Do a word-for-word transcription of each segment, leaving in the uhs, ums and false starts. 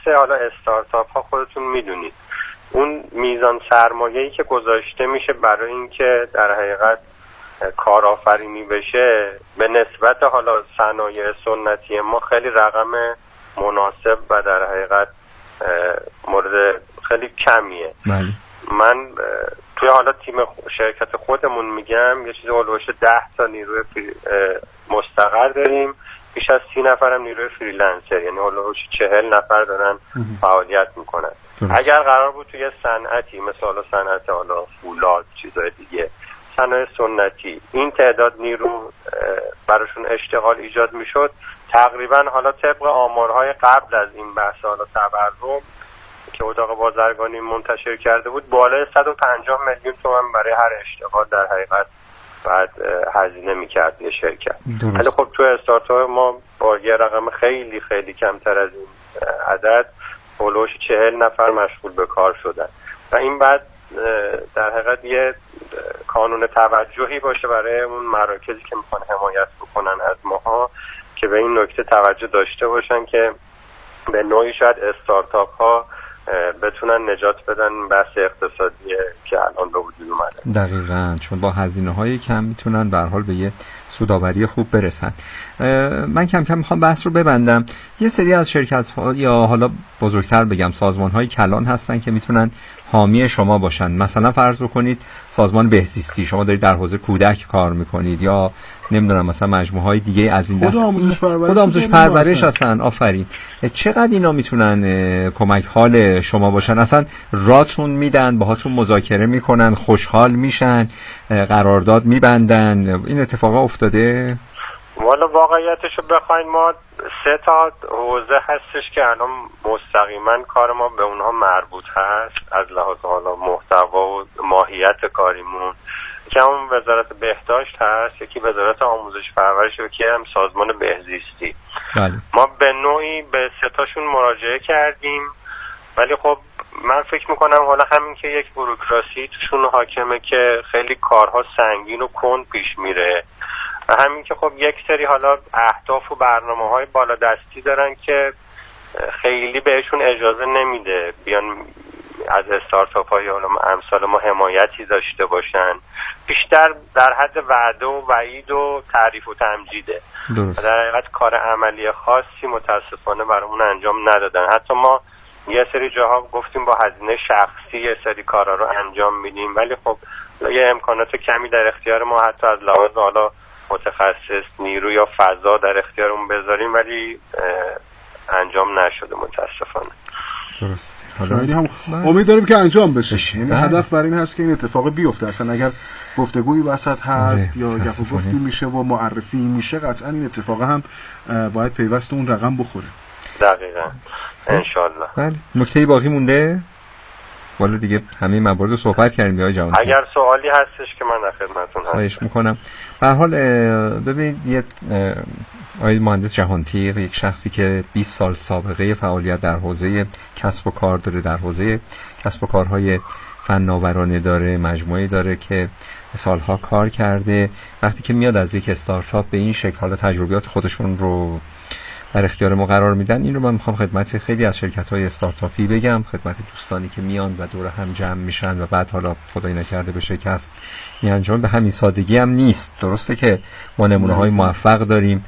بحث حالا استارتاپ ها خودتون میدونید اون میزان سرمایه‌ای که گذاشته میشه برای اینکه در حقیقت کارآفرینی بشه به نسبت حالا صنایع سنتی ما خیلی رقم مناسب و در حقیقت مورد خیلی کمیه. بله. من توی حالا تیم شرکت خودمون میگم یه چیزی هولوش ده تا نیروی مستقر داریم، بیش از سی نفرم نیروی فریلنسر، یعنی هولوش چهل نفر دارن فعالیت میکنن. اگر قرار بود توی صنعتی مثلا صنعت حالا فولاد چیزای دیگه صنایع سنتی این تعداد نیرو براشون اشتغال ایجاد میشد، تقریبا حالا طبق آمارهای قبل از این بحث حالا تورم که اتاق بازرگانی منتشر کرده بود بالای صد و پنجاه میلیون تومان برای هر اشتغال در حقیقت بعد هزینه میکرد یه شرکت. ولی خب تو استارتاپ ما با یه رقم خیلی خیلی کمتر از این عدد هولوش چهل نفر مشغول به کار شدن و این بعد در حقیقت یه کانون توجهی باشه برای اون مراکزی که میخوان حمایت بکنن از ماها که به این نکته توجه داشته باشن که به نوعی شاید استارتاپ ها بتونن نجات بدن بحث اقتصادی که الان به وجود اومده. دقیقاً، چون با هزینه های کم میتونن به هر حال به یه سودآوری خوب برسن. من کم کم میخوام بحث رو ببندم. یه سری از شرکت ها یا حالا بزرگتر بگم سازمان های کلان هستن که میتونن حامی شما باشن. مثلا فرض بکنید سازمان بهزیستی، شما دارید در حوزه کودک کار میکنید، یا نمیدونم مثلا مجموعه های دیگه از این دست آموزش پرورش خود آموزش پرورش هستن. آفرین. چقدر اینا میتونن کمک حال شما باشن؟ اصلا راتون میدن، باهاتون مذاکره میکنن، خوشحال میشن، قرارداد میبندن؟ این اتفاقا افتاده؟ والا واقعیتشو بخواین ما سه تا حوزه هستش که الان مستقیما کار ما به اونها مربوط هست از لحاظ حالا محتوا و ماهیت کاریمون، که هم وزارت بهداشت هست، یکی وزارت آموزش پرورش، یکی هم سازمان بهزیستی. بله. ما به نوعی به سه تاشون مراجعه کردیم، ولی خب من فکر میکنم حالا همین که یک بوروکراسی توشون حاکمه که خیلی کارها سنگین و کند پیش میره و همین که خب یک سری حالا اهداف و برنامه‌های بالادستی دارن که خیلی بهشون اجازه نمیده بیان از استارتاپ‌های حالا امثال ما حمایتی داشته باشن، بیشتر در حد وعده و وعید و تعریف و تمجیده. درست. در حقیقت کار عملی خاصی متاسفانه برامون انجام ندادن. حتی ما یه سری جاها گفتیم با هزینه شخصی یه سری کارا رو انجام میدیم، ولی خب یه امکانات کمی در اختیار ما حتی از لحاظ حالا متخصص نیرو یا فضا در اختیارمون بذاریم، ولی انجام نشده متاسفانه. درسته. خیلی هم امید داریم که انجام بشه. یعنی هدف بر این هست که این اتفاق بیفته. اصلا اگر گفتگویی وسط هست یا گپ و گفتی میشه و معرفی میشه، قطعا این اتفاق هم باید پیوست اون رقم بخوره. دقیقاً انشالله. بله. نکته باقی مونده؟ والا دیگه همه موارد رو صحبت کردیم یا جوان. اگر سوالی هستش که من در خدمتتون هستم. خواهش میکنم. به هر حال ببینید یه آقای مهندس جهانتیغ یک شخصی که بیست سال سابقه فعالیت در حوزه کسب و کار داره، در حوزه کسب و کارهای فناورانه داره، مجموعه داره که سالها کار کرده، وقتی که میاد از یک استارتاپ به این شکل حالا تجربیات خودشون رو در اختیار ما قرار میدن، این رو من میخوام خدمت خیلی از شرکت‌های استارتاپی بگم، خدمت دوستانی که میان و دور هم جمع میشن و بعد حالا خدای نکرده به شکست میانجام. به همین سادگی هم نیست. درسته که ما نمونه‌های موفق داریم،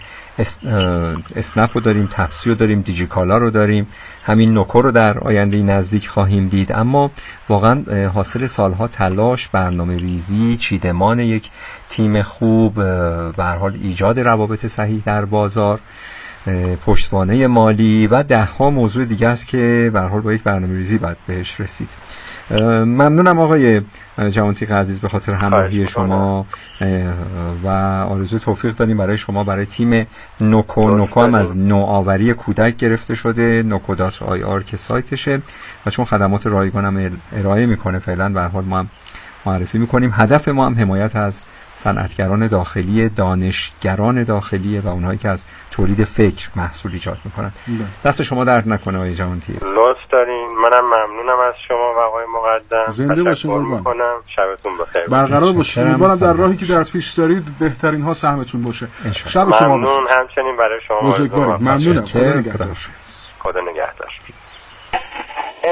اسنپ رو داریم، تپسی رو داریم، دیجیکالا رو داریم، همین نوکو رو در آینده نزدیک خواهیم دید، اما واقعا حاصل سالها تلاش، برنامه ریزی، چیدمان یک تیم خوب، به هر حال ایجاد روابط صحیح در بازار، پشتوانه مالی و ده ها موضوع دیگه است که به هر حال با یک برنامه‌ریزی باید بهش رسید. ممنونم آقای جوانتیغ عزیز به خاطر همراهی شما و آرزوی توفیق داریم برای شما، برای تیم نوکو. نوکو هم از نوآوری کودک گرفته شده، نوکو دات آی آر که سایتشه و چون خدمات رایگان هم ارائه میکنه فعلا به هر حال ما هم معرفی میکنیم. هدف ما هم حمایت از صنعتگران داخلی، دانشگران داخلی و اونهایی که از تولید فکر محصول ایجاد میکنن. دست شما درد نکنه آقای جوانتیغ. لطف دارین. منم ممنونم از شما و آقای مقدم. زنده باشید قربان. شبتون بخیر. برقرار باشید. امیدوارم در راهی که در پیش دارید بهترین ها سهمتون باشه. شب شما ممنون همچنین برای شما. بزرگوارید. ممنونم. خدا نگهدار. خدا نگهدار.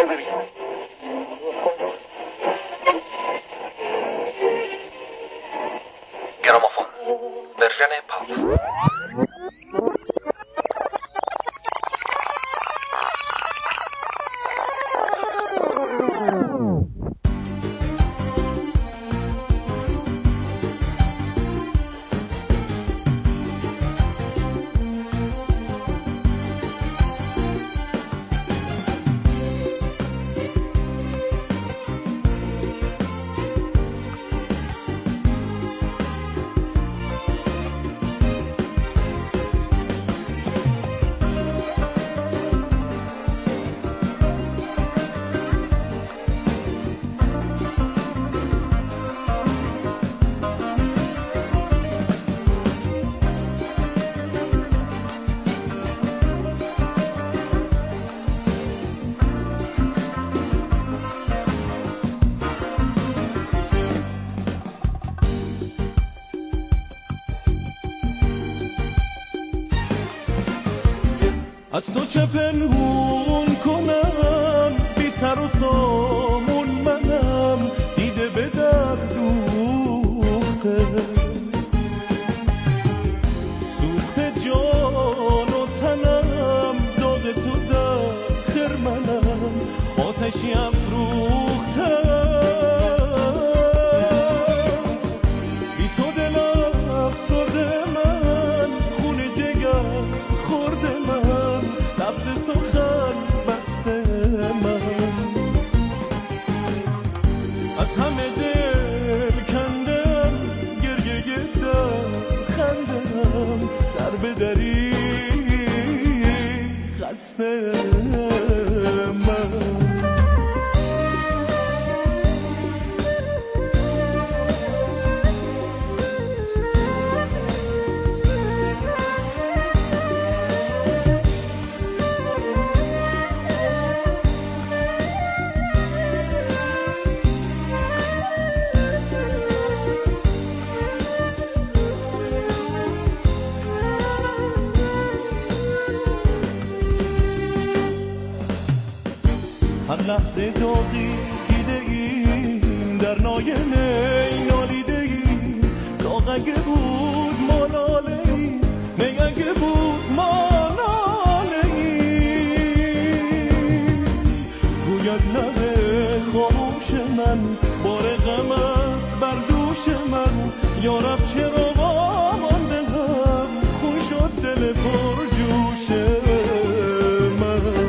گرامافون ورژن پاپ. از تو چه پنهون کنم، بی سر و سامون منم، دیده به در دوخته، سوخته جان و تنم، داغ تو در خرمنم، آتشی افروخته، بی تو دلم افسرده من، خون جگر خورده من، لبز سخن بسته من، از همه دل کندم، گریه در خندم، در بدری خسته من. هر لحظه داغی دیده ایم، در ناینه نالیده ایم، داغ اگه بود ما لاله ایم، می اگه بود ما لاله ایم. گوید لبه خاموش من، بار غمت بر دوش من، یارب چرا وامانده هم، خون شد دل پر جوش من.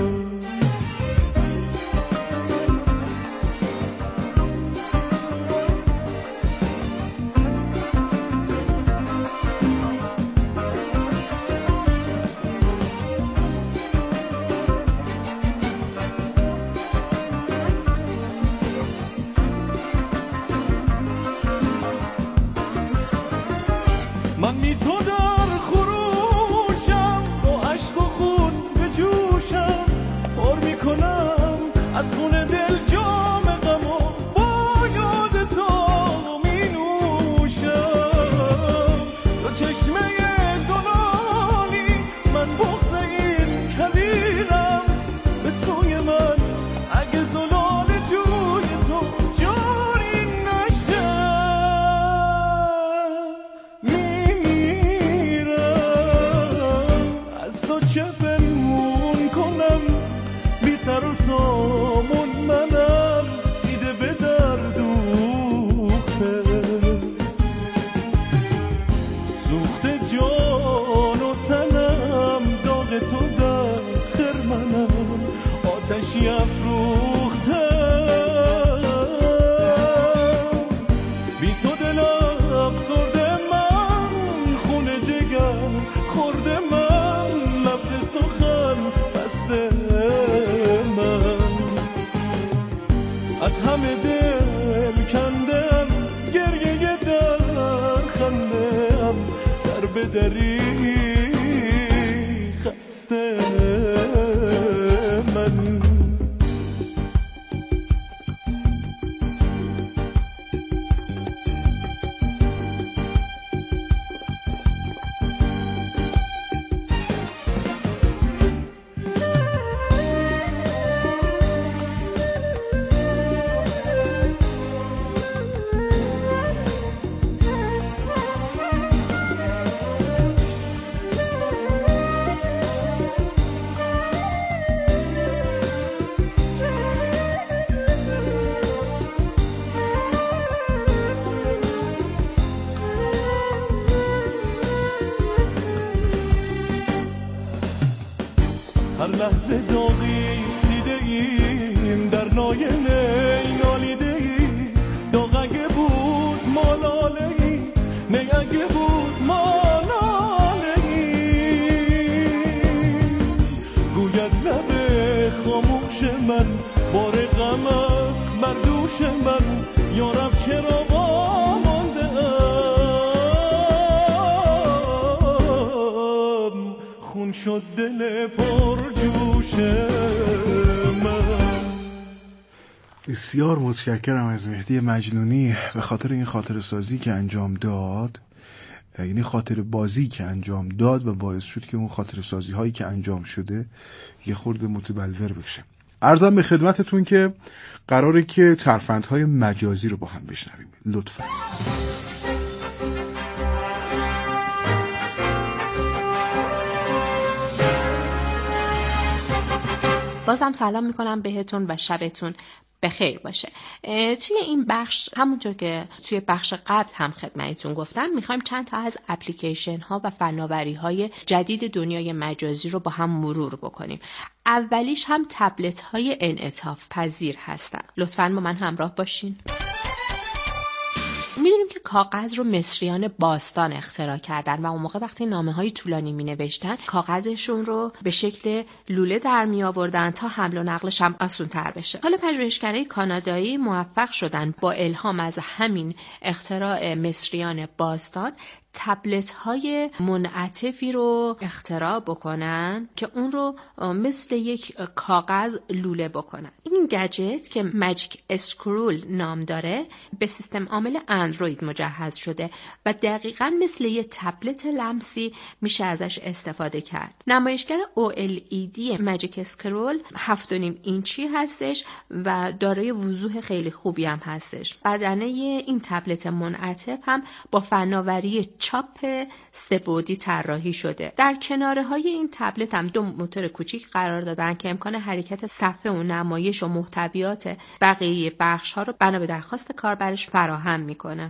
من بی تو در خروشم، با عشق و خون به جوشم، پر میکنم از خون دل جام غم و با یاد تو می نوشم. تو چشمه زلالی، من بغض این کبیرم، به سوی من اگه زلال جوی تو جاری نشه، چه پنهون کنم، بی سر و سامون منم، دیده به در دوخته، سوخته جان و تنم، داغ تو در خرمنم، آتشی افروخته، بی تو دل افسرده من، خون جگر خورده من، لبز سخن بسته من، از همه دل کندم، گریه در خندم، در بدری خسته من. دوش من، بار غمت بر دوش من، یارب چرا وامانده ام، خون شد دل پر جوش من. بسیار متشکرم از مهدی مجنونی به خاطر این خاطر سازی که انجام داد، یعنی خاطر بازی که انجام داد و باعث شد که اون خاطر سازی هایی که انجام شده یه خورده متبلور بشه. عرضم به خدمتتون که قراره که ترفندهای مجازی رو با هم بشنویم. لطفاً. بازم سلام میکنم بهتون و شبتون بخیر باشه. توی این بخش همونطور که توی بخش قبل هم خدمتتون گفتم میخوایم چند تا از اپلیکیشن ها و فناوری های جدید دنیای مجازی رو با هم مرور بکنیم. اولیش هم تبلت های انعطاف پذیر هستن. لطفاً با من همراه باشین. میدونیم که کاغذ رو مصریان باستان اختراع کردن و اون موقع وقتی نامه‌های طولانی می‌نوشتن کاغذشون رو به شکل لوله در می آوردن تا حمل و نقلش هم آسان‌تر بشه. حالا پژوهشگرای کانادایی موفق شدن با الهام از همین اختراع مصریان باستان تبلت های منعطفی رو اختراع بکنن که اون رو مثل یک کاغذ لوله بکنن. این گجت که ماجیک اسکرول نام داره به سیستم عامل اندروید مجهز شده و دقیقاً مثل یک تبلت لمسی میشه ازش استفاده کرد. نمایشگر او ال ای دی ماجیک اسکرول هفت و نیم اینچی هستش و دارای وضوح خیلی خوبی هم هستش. بدنه این تبلت منعطف هم با فناوری چاپ سه‌بعدی طراحی شده. در کناره های این تبلت هم دو موتور کوچیک قرار دادن که امکان حرکت صفحه و نمایش و محتویات بقیه بخش ها رو بنا به درخواست کاربرش فراهم میکنه.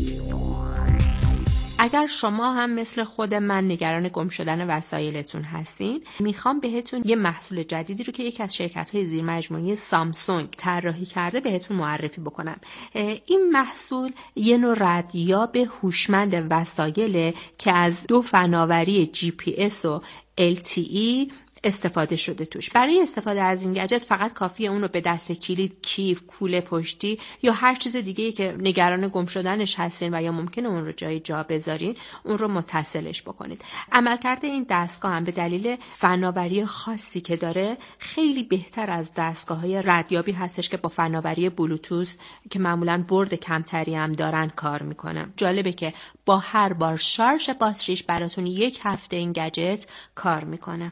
اگر شما هم مثل خود من نگران گم شدن وسایلتون هستین، میخوام بهتون یه محصول جدیدی رو که یکی از شرکت‌های زیر مجموعه سامسونگ طراحی کرده بهتون معرفی بکنم. این محصول یه نوع ردیاب هوشمند وسایل که از دو فناوری جی پی اس و ال تی ای استفاده شده توش. برای استفاده از این گجت فقط کافیه اون رو به دست کلید، کیف، کوله پشتی یا هر چیز دیگه‌ای که نگران گم شدنش هستین و یا ممکنه اون رو جای جا بذارین اون رو متصلش بکنید. عملکرد این دستگاه هم به دلیل فناوری خاصی که داره خیلی بهتر از دستگاه‌های ردیابی هستش که با فناوری بلوتوث که معمولاً برد کمتری هم دارن کار میکنه. جالبه که با هر بار شارژ باتریش براتون یک هفته این گجت کار میکنه.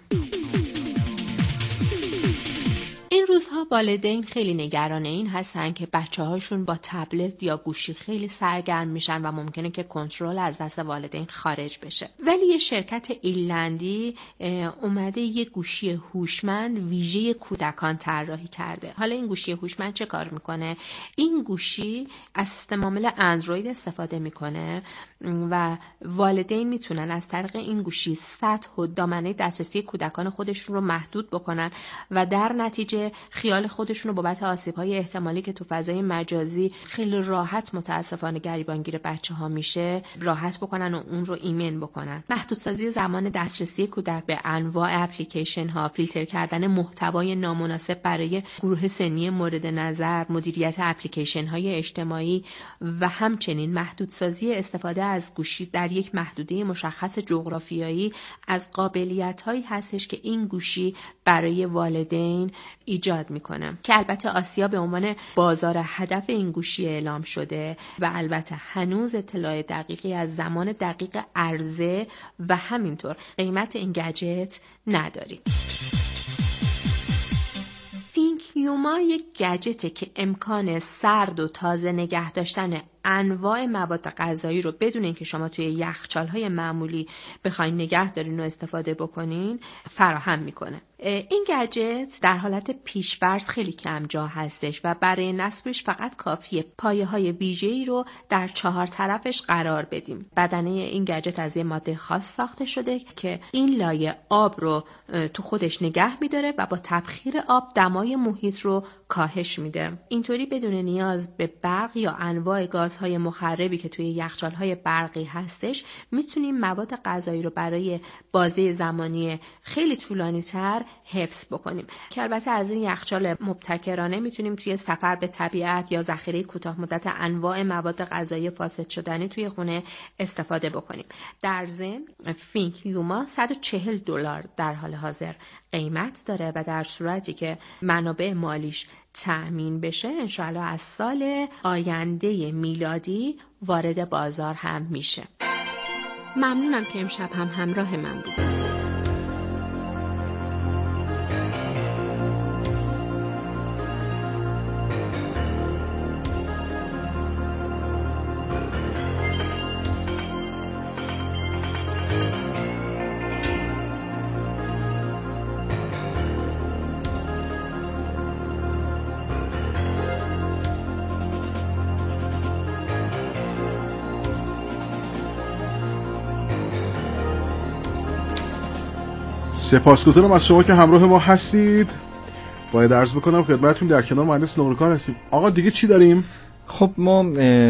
این روزها والدین خیلی نگران این هستن که بچه‌هاشون با تبلت یا گوشی خیلی سرگرم میشن و ممکنه که کنترل از دست والدین خارج بشه. ولی یه شرکت ایرلندی اومده یه گوشی هوشمند ویژه کودکان طراحی کرده. حالا این گوشی هوشمند چه کار میکنه؟ این گوشی از سیستم عامل اندروید استفاده میکنه و والدین میتونن از طریق این گوشی سطح و دامنه دسترسی کودکان خودشون رو محدود بکنن و در نتیجه خیال خودشون رو بابت آسیب‌های احتمالی که تو فضای مجازی خیلی راحت متاسفانه گریبانگیر بچه‌ها میشه راحت بکنن و اون رو ایمن بکنن. محدودسازی زمان دسترسی کودک به انواع اپلیکیشن ها، فیلتر کردن محتوای نامناسب برای گروه سنی مورد نظر، مدیریت اپلیکیشن های اجتماعی و همچنین محدودسازی استفاده از گوشی در یک محدوده مشخص جغرافیایی از قابلیت‌هایی هستش که این گوشی برای والدین ایجاد میکنه که البته آسیا به عنوان بازار هدف این گوشی اعلام شده و البته هنوز اطلاع دقیقی از زمان دقیق عرضه و همینطور قیمت این گجت نداریم. فینکیوما یک گجته که امکان سرد و تازه نگه داشتن انواع مواد غذایی رو بدون اینکه شما توی یخچال‌های معمولی بخواید نگه دارین و استفاده بکنین فراهم میکنه. این گجت در حالت پیش‌فرض خیلی کم جا هستش و برای نصبش فقط کافیه پایه‌های ویژه‌ای رو در چهار طرفش قرار بدیم. بدنه این گجت از یه ماده خاص ساخته شده که این لایه آب رو تو خودش نگه می‌داره و با تبخیر آب دمای محیط رو کاهش میده. اینطوری بدون نیاز به برق یا انواع گاز گازهای مخربی که توی یخچال‌های برقی هستش میتونیم مواد غذایی رو برای بازه زمانی خیلی طولانی تر حفظ بکنیم که البته از این یخچال مبتکرانه میتونیم توی سفر به طبیعت یا ذخیره کوتاه مدت انواع مواد غذایی فاسد شدنی توی خونه استفاده بکنیم. در ضمن فینک یوما صد و چهل دلار در حال حاضر قیمت داره و در صورتی که منابع مالیش تأمین بشه انشاءالله از سال آینده میلادی وارد بازار هم میشه. ممنونم که امشب هم همراه من بودید. سپاسگزارم از شما که همراه ما هستید. باید عرض بکنم خدمتتون در کنار مهندس نمرکار هستیم. آقا دیگه چی داریم؟ خب ما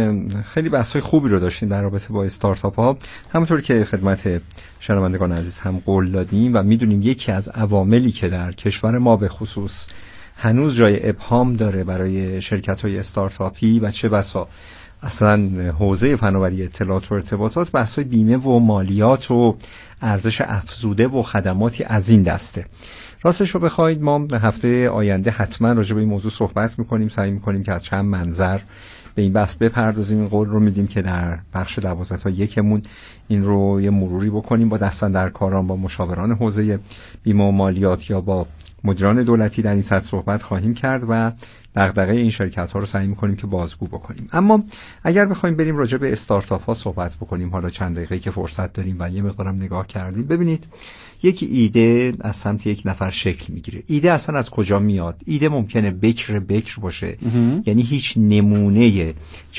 خیلی بحث‌های خوبی رو داشتیم در رابطه با استارتاپ ها، همونطور که خدمت شنوندگان عزیز هم قول دادیم و میدونیم یکی از عواملی که در کشور ما به خصوص هنوز جای ابهام داره برای شرکت‌های استارتاپی و چه بسا اصلا حوزه فناوری اطلاعات و ارتباطات بحث‌های بیمه و مالیات و ارزش افزوده و خدماتی از این دسته. راستش رو بخواید ما هفته آینده حتما راجع به این موضوع صحبت میکنیم، سعی میکنیم که از چند منظر به این بحث بپردازیم. این قول رو میدیم که در بخش دوازده تا یکمون این رو یه مروری بکنیم با دستاندرکاران، با مشاوران حوزه بیمه و مالیات یا با مدیران دولتی در این سطح صحبت خواهیم کرد و دغدغه این شرکت ها رو سعی می‌کنیم که بازگو بکنیم. اما اگر بخوایم بریم راجع به استارتاپ ها صحبت بکنیم، حالا چند دقیقه که فرصت داریم و یه مقدارم نگاه کردیم، ببینید یک ایده از سمت یک نفر شکل میگیره. ایده اصلا از کجا میاد؟ ایده ممکنه بکر بکر باشه، یعنی هیچ نمونه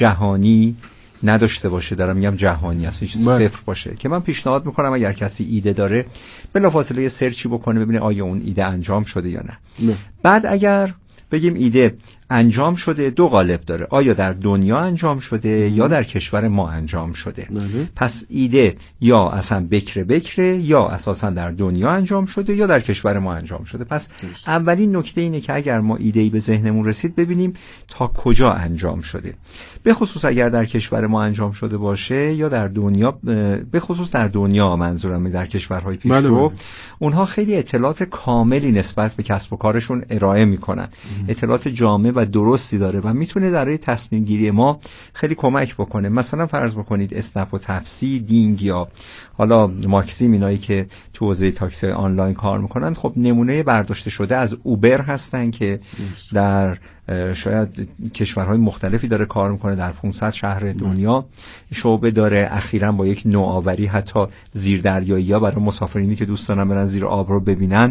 جهانی نداشته باشه، دارم میگم جهانی است، هیچ صفر باشه، که من پیشنهاد میکنم اگر کسی ایده داره بلافاصله یه سرچی بکنه ببینه آیا اون ایده انجام شده یا نه. نه. بعد اگر بگیم ایده انجام شده، دو قالب داره، آیا در دنیا انجام شده یا در کشور ما انجام شده. بله. پس ایده یا اصلا بکر بکره یا اساسا در دنیا انجام شده یا در کشور ما انجام شده. پس بس. اولین نکته اینه که اگر ما ایده‌ای به ذهنمون رسید ببینیم تا کجا انجام شده، به خصوص اگر در کشور ما انجام شده باشه یا در دنیا، به خصوص در دنیا منظورم در کشورهای پیشرو. اونها خیلی اطلاعات کاملی نسبت به کسب و کارشون ارائه میکنن، اطلاعات جامع و درستی داره و میتونه برای تصمیم گیری ما خیلی کمک بکنه. مثلا فرض بکنید اسنپ و تپسی، دینگ یا حالا ماکسیم، اینایی که تو حوزه تاکسی آنلاین کار میکنن، خب نمونه برداشته شده از اوبر هستن که در شاید کشورهای مختلفی داره کار میکنه، در پانصد شهر دنیا شعبه داره. اخیراً با یک نوآوری حتی زیردریایی‌ها برای مسافرینی که دوست دارن برن زیر آب رو ببینن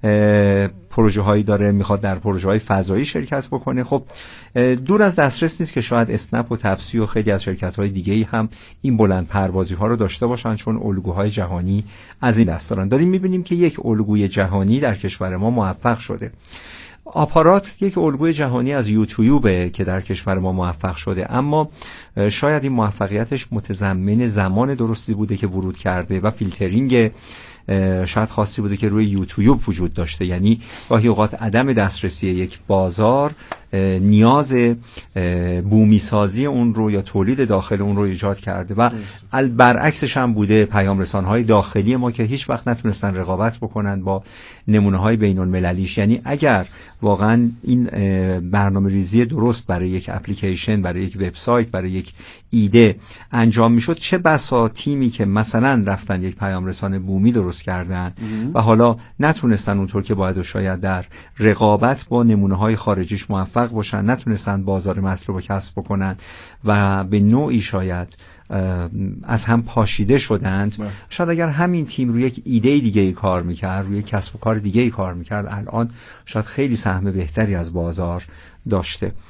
پروژه هایی داره، میخواد در پروژه های فضایی شرکت بکنه. خب دور از دسترس نیست که شاید اسنپ و تپسی و خیلی از شرکت های دیگه هم این بلند پروازی ها رو داشته باشن، چون الگوهای جهانی از این دست دارن. داریم میبینیم که یک الگوی جهانی در کشور ما موفق شده. آپارات یک الگوی جهانی از یوتیوبه که در کشور ما موفق شده، اما شاید این موفقیتش متضمن زمان درستی بوده که ورود کرده و فیلترینگ شاید خاصی بوده که روی یوتیوب وجود داشته. یعنی گاهی اوقات عدم دسترسی یک بازار نیاز بومی سازی اون رو یا تولید داخل اون رو ایجاد کرده و برعکسش هم بوده پیام رسان‌های داخلی ما که هیچ وقت نتونستن رقابت بکنن با نمونه‌های بین‌المللیش. یعنی اگر واقعا این برنامه‌ریزی درست برای یک اپلیکیشن، برای یک وبسایت، برای یک ایده انجام میشد، چه بسا تیمی که مثلا رفتن یک پیام رسان بومی درست کردن و حالا نتونستن اونطور که باید و شاید در رقابت با نمونه‌های خارجیش موفق باشن، نتونستن بازار مطلوب رو کسب بکنن و به نوعی شاید از هم پاشیده شدند. بله. شاید اگر همین تیم روی یک ایده دیگه ای کار میکرد، روی یک کسب و کار دیگه ای کار میکرد، الان شاید خیلی سهم بهتری از بازار داشته.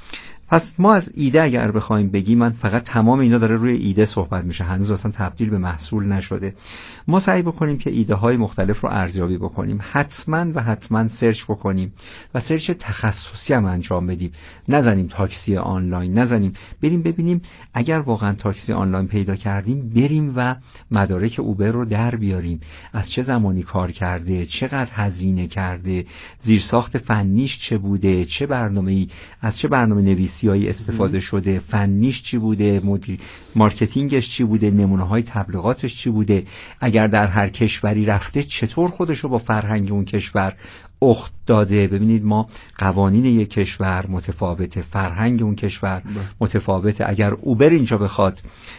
پس ما از ایده اگر بخوایم بگیم، من فقط تمام اینا داره روی ایده صحبت میشه، هنوز اصلا تبدیل به محصول نشده. ما سعی بکنیم که ایده های مختلف رو ارزیابی بکنیم، حتما و حتما سرچ بکنیم و سرچ تخصصی هم انجام بدیم، نزنیم تاکسی آنلاین، نزنیم بریم ببینیم اگر واقعا تاکسی آنلاین پیدا کردیم بریم و مدارک اوبر رو در بیاریم، از چه زمانی کار کرده، چقدر هزینه کرده، زیرساخت فنیش چه بوده، چه برنامه‌ای از چه برنامه نویسیایی استفاده شده، فنیش چی بوده، مدیر مارکتینگش چی بوده، نمونه‌های تبلیغاتش چی بوده، اگر در هر کشوری رفته چطور خودشو با فرهنگ اون کشور اخت داده. ببینید ما قوانین یک کشور متفاوته، فرهنگ اون کشور متفاوته. اگر اوبر اینجا بخواد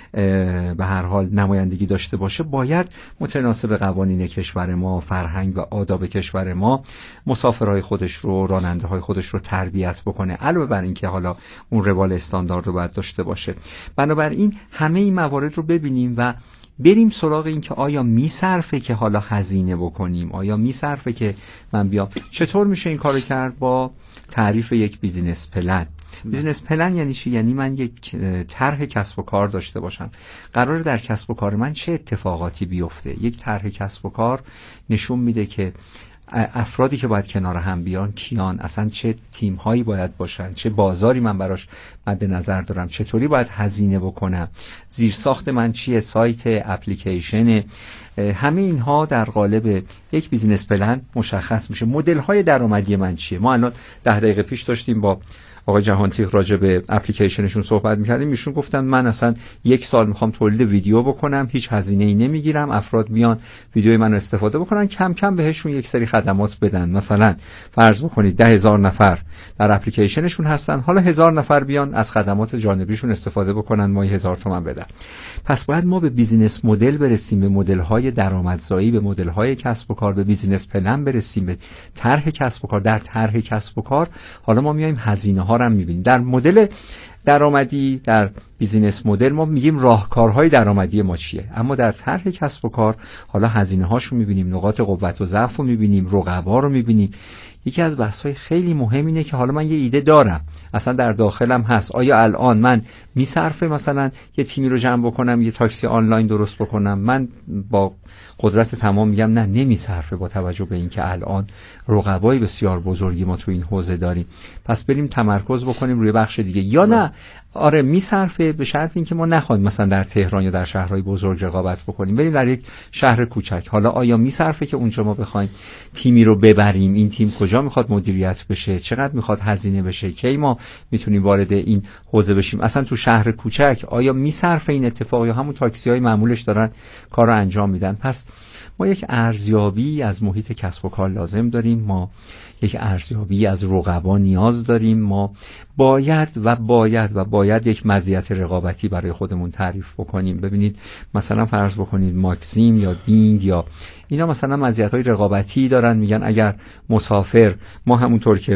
به هر حال نمایندگی داشته باشه باید متناسب قوانین کشور ما، فرهنگ و آداب کشور ما مسافرهای خودش رو، راننده های خودش رو تربیت بکنه، علاوه بر این که حالا اون روال استاندارد رو باید داشته باشه. بنابراین همه این موارد رو ببینیم و بریم سراغ این که آیا میصرفه که حالا هزینه بکنیم، آیا میصرفه که من بیام. چطور میشه این کارو کرد؟ با تعریف یک بیزینس پلن. بیزینس پلن یعنی چی؟ یعنی من یک طرح کسب و کار داشته باشم، قراره در کسب و کار من چه اتفاقاتی بیفته. یک طرح کسب و کار نشون میده که افرادی که باید کنار هم بیان کیان، اصلا چه تیم هایی باید باشن، چه بازاری من براش مد نظر دارم، چطوری باید هزینه بکنم، زیرساخت من چیه، سایت، اپلیکیشن، همه اینها در قالب یک بیزینس پلن مشخص میشه. مدل های درآمدی من چیه؟ ما الان ده دقیقه پیش داشتیم با آقای جهانتیغ راجع به اپلیکیشنشون صحبت می‌کردیم. ایشون گفتن من اصلا یک سال میخوام تولید ویدیو بکنم، هیچ هزینه‌ای نمیگیرم، افراد بیان ویدیوی منو استفاده بکنن، کم کم بهشون یک سری خدمات بدن. مثلا فرض بکنید ده هزار نفر در اپلیکیشنشون هستن، حالا هزار نفر بیان از خدمات جانبیشون استفاده بکنن، ماهی هزار تومان بدن. پس باید ما به بیزینس مدل برسیم، به مدل‌های درآمدزایی، به مدل‌های کسب و کار، به بیزینس پلن برسیم، به طرح کسب و کار. در طرح کسب و کار حالا ما میایم هزینه ها رو می‌بینیم. در مدل درآمدی، در بیزینس مدل ما میگیم راهکارهای درآمدی ما چیه، اما در طرح کسب و کار حالا هزینه هاشو می‌بینیم، نقاط قوت و ضعف رو می‌بینیم، رقبا رو می‌بینیم. یکی از بحث‌های خیلی مهم اینه که حالا من یه ایده دارم، اصلا در داخلم هست، آیا الان من میصرفه مثلا یه تیمی رو جمع بکنم، یه تاکسی آنلاین درست بکنم؟ من با قدرت تمام میگم نه، نمیصرفه، با توجه به اینکه الان رقبای بسیار بزرگی ما تو این حوزه داریم. پس بریم تمرکز بکنیم روی بخش دیگه. یا نه آره میصرفه، به شرط اینکه ما نخوایم مثلا در تهران یا در شهرهای بزرگ رقابت بکنیم، بریم در یک شهر کوچک. حالا آیا میصرفه که اونجا ما بخوایم تیمی رو ببریم؟ این تیم کجا میخواد مدیریت بشه، چقدر میخواد هزینه بشه، کی ما میتونیم وارد این حوزه بشیم؟ اصلا تو شهر کوچک آیا میصرفه این اتفاق، یا همون تاکسی‌های معمولش دارن کار رو انجام میدن؟ پس ما یک ارزیابی از محیط کسب و کار لازم داریم، ما یک ارزیابی از رقبا نیاز داریم، ما باید و باید و باید یک مزیت رقابتی برای خودمون تعریف بکنیم. ببینید مثلا فرض بکنید ماکسیم یا دینگ یا اینا مثلا مزیت‌های رقابتی دارن، میگن اگر مسافر، ما همونطور که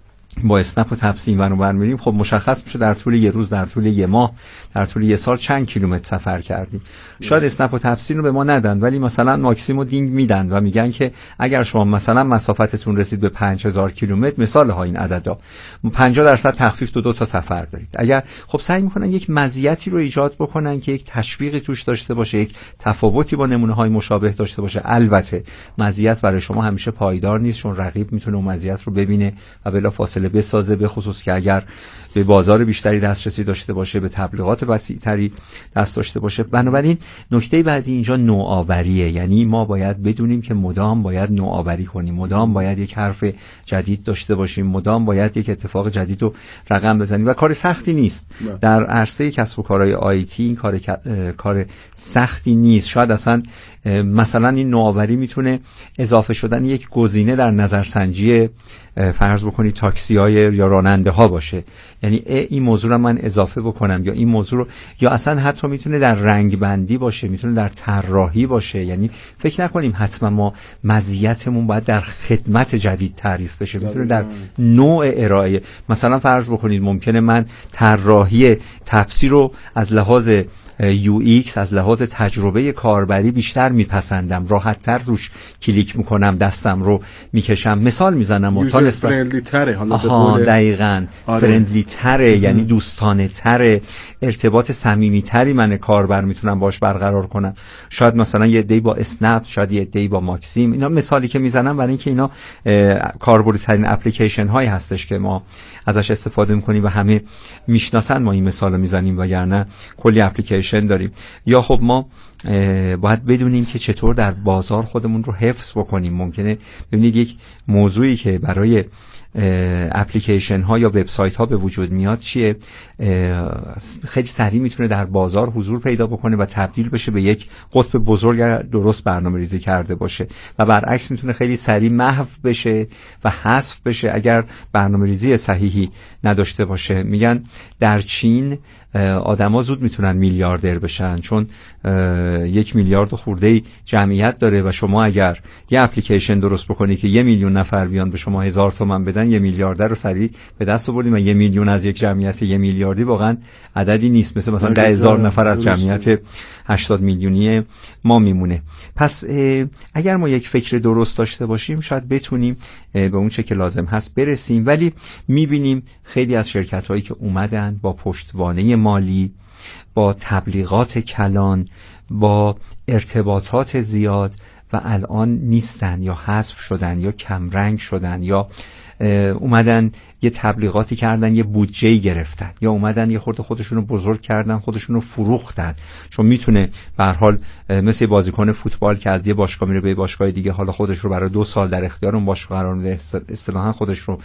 با اسنپ و تپسی اینور اونور میریم، خب مشخص میشه در طول یه روز، در طول یه ماه، در طول یه سال چند کیلومتر سفر کردیم. شاید اسنپ و تپسی رو به ما ندن، ولی مثلا ماکسیم و دینگ میدن و میگن که اگر شما مثلا مسافتتون رسید به پنج هزار کیلومتر، مثال ها این عددا، پنجاه درصد تخفیف تو دو تا سفر دارید. اگر خب سعی میکنن یک مزیتی رو ایجاد بکنن که یک تشویقی توش داشته باشه، یک تفاوتی با نمونه های مشابه داشته باشه. البته مزیت برای شما همیشه پایدار نیست، چون رقیب میتونه اون مزیت رو ببینه و بلافاصله بسازه، به خصوص که اگر به بازار بیشتری دسترسی داشته باشه، به تبلیغات وسیع‌تری دست داشته باشه. بنابراین نکته بعدی اینجا نوآوریه، یعنی ما باید بدونیم که مدام باید نوآوری کنیم، مدام باید یک حرف جدید داشته باشیم، مدام باید یک اتفاق جدید رو رقم بزنیم و کار سختی نیست. در عرصه کسب و کارهای آیتی این کار کار سختی نیست. شاید اصلا مثلا این نوآوری میتونه اضافه شدن یک گزینه در نظرسنجی فرض بکنید تاکسی های یا راننده ها باشه، یعنی این موضوع رو من اضافه بکنم، یا این موضوع رو، یا اصلا حتی میتونه در رنگ بندی باشه، میتونه در طراحی باشه. یعنی فکر نکنیم حتما ما مزیتمون باید در خدمت جدید تعریف بشه، میتونه در نوع ارائه. مثلا فرض بکنید ممکنه من طراحی تپسی رو از لحاظ یو ایکس از لحاظ تجربه کاربری بیشتر میپسندم، راحت تر روش کلیک میکنم، دستم رو میکشم. مثال میزنم و تا نسبت فرندلی تره، حالا به قول دقیقاً آره. فرندلی تره، یعنی دوستانه تره، ارتباط صمیمی تری من کاربر میتونم باش برقرار کنم. شاید مثلا یه عده‌ای با اسنپ، شاید یه عده‌ای با ماکسیم. اینا مثالی که میزنم برای اینکه اینا کاربردی ترین اپلیکیشن هایی هستش که ما ازش استفاده میکنیم و همه میشناسن ما این مثالو میزنیم، وگرنه کلی اپلیکیشن داریم. یا خب ما باید بدونیم که چطور در بازار خودمون رو حفظ بکنیم. ممکنه ببینید یک موضوعی که برای اپلیکیشن ها یا وبسایت ها به وجود میاد چیه، خیلی سریع میتونه در بازار حضور پیدا بکنه و تبدیل بشه به یک قطب بزرگ اگر درست برنامه ریزی کرده باشه، و برعکس میتونه خیلی سریع محو بشه و حذف بشه اگر برنامه ریزی صحیحی نداشته باشه. میگن در چین آدما زود میتونن میلیاردر بشن چون یک میلیارد خورده جمعیت داره و شما اگر یه اپلیکیشن درست بکنی که یه میلیون نفر بیان به شما هزار تومان بدن، یه میلیاردر رو سریع به دست آوردیم. و یه میلیون از یک جمعیت یه میلیاردی واقعا عددی نیست، مثل مثلا ده هزار نفر از جمعیت هشتاد میلیونی ما میمونه. پس اگر ما یک فکر درست داشته باشیم شاید بتونیم به اون چه که لازم هست برسیم. ولی میبینیم خیلی از شرکت هایی که اومدن با پشتوانه مالی، با تبلیغات کلان، با ارتباطات زیاد و الان نیستن یا حذف شدن یا کمرنگ شدن یا اومدن یه تبلیغاتی کردن یه بودجه‌ای گرفتن یا اومدن یه خورده خودشونو بزرگ کردن، خودشونو فروختن. چون میتونه به هر حال مثل بازیکن فوتبال که از یه باشگاه میره به باشگاه دیگه، حالا خودش رو برای دو سال در اختیار اون باشگاه قرار میده، اصطلاحاً خودش رو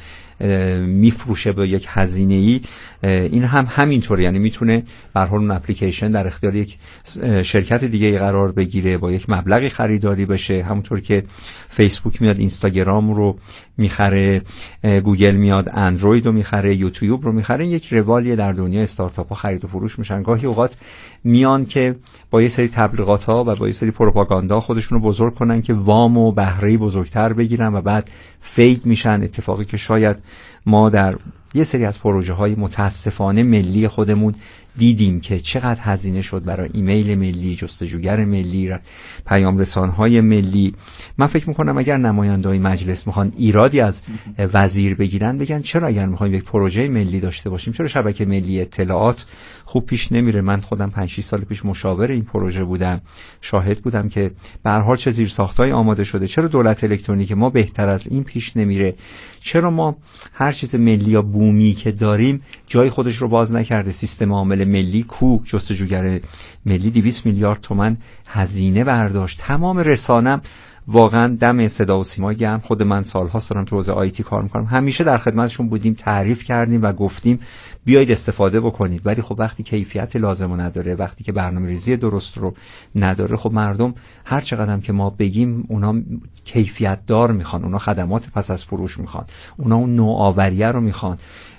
میفروشه به یک هزینه‌ای. این هم همینطوره، یعنی میتونه به هر حال اون اپلیکیشن در اختیار یک شرکت دیگه قرار بگیره، با یک مبلغی خریداری بشه. همونطور که فیسبوک میاد اینستاگرام رو میخره، گوگل میاد اندروید رو میخره، یوتیوب رو میخره. یک روالیه در دنیا استارتاپ ها خرید و فروش میشن. گاهی اوقات میان که با یه سری تبلیغات ها و با یه سری پروپاگاندا خودشون رو بزرگ کنن که وام و بهره بزرگتر بگیرن و بعد فید میشن. اتفاقی که شاید ما در یه سری از پروژه های متاسفانه ملی خودمون دیدیم که چقدر هزینه شد برای ایمیل ملی، جستجوگر ملی، پیام رسان‌های ملی. من فکر میکنم اگر نماینده‌های مجلس میخوان ایرادی از وزیر بگیرن، بگن چرا اگر میخوایم یک پروژه ملی داشته باشیم، چرا شبکه ملی اطلاعات خوب پیش نمیره؟ من خودم پنج شش سال پیش مشاور این پروژه بودم، شاهد بودم که به هر حال چه زیرساخت‌هایی آماده شده. چرا دولت الکترونیک ما بهتر از این پیش نمیره؟ چرا ما هر چیز ملی یا بومی که داریم جای خودش رو باز نکرده؟ سیستم عامل ملی کو، جستجوگر ملی دویست میلیارد تومان هزینه برداشت. تمام رسانم واقعا دم صدا و سیما گرم. خود من سال‌هاست دارم تو حوزه آیتی کار می‌کنم، همیشه در خدمتشون بودیم، تعریف کردیم و گفتیم بیایید استفاده بکنید. ولی خب وقتی کیفیت لازمو نداره، وقتی که برنامه‌ریزی درست رو نداره، خب مردم هر چقدر که ما بگیم اونا کیفیت دار میخوان، اونا خدمات پس از فروش میخوان، اونا اون نوآوریه رو میخوان.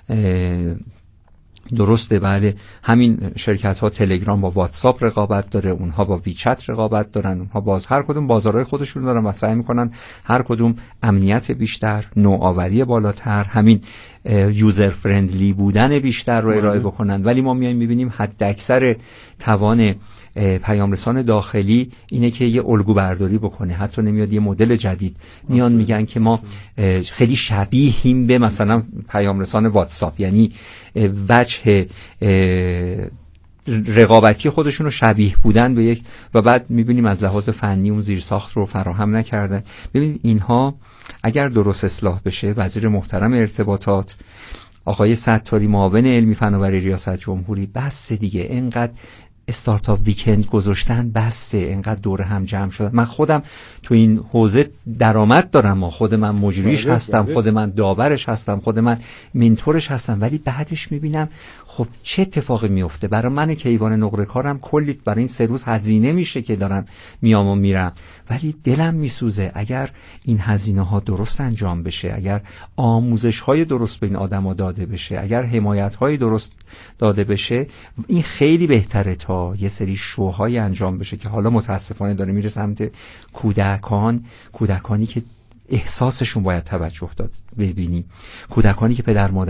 درسته، بله، همین شرکت ها تلگرام با واتساپ رقابت داره، اونها با ویچت رقابت دارن، اونها باز هر کدوم بازارهای خودشون دارن و سعی میکنن هر کدوم امنیت بیشتر، نوآوری بالاتر، همین یوزر فرندلی بودن بیشتر رو ارائه بکنن. ولی ما میایم میبینیم حد اکثر توان پیام رسان داخلی اینه که یه الگو برداری بکنه، حتی نمیاد یه مدل جدید. میان میگن که ما خیلی شبیهیم به مثلا پیام رسان واتساپ، یعنی وجه رقابتی خودشون رو شبیه بودن به یک، و بعد میبینیم از لحاظ فنی اون زیرساخت رو فراهم نکردن. ببینید اینها اگر درست اصلاح بشه، وزیر محترم ارتباطات آقای ستاری معاون علمی فناوری ریاست جمهوری، بس دیگه اینقدر استارتاپ ویکند گذاشتن، بسه اینقدر دور هم جمع شدن. من خودم تو این حوزه درآمد دارم، ما خود من مجریش هستم، خود من داورش هستم، خود من منتورش هستم، ولی بعدش میبینم خب چه اتفاقی میفته برای من که ایوان نقره کارم. کلی برای این سه روز هزینه میشه که دارم میام و میرم، ولی دلم میسوزه اگر این هزینه ها درست انجام بشه، اگر آموزش های درست به این آدما داده بشه، اگر حمایت های درست داده بشه، این خیلی بهتره تا یه سری شوهای انجام بشه که حالا متاسفانه داره میره سمت کودکان، کودکانی که احساسشون باید توجه داد ببینیم، کودکانی که پدر مادر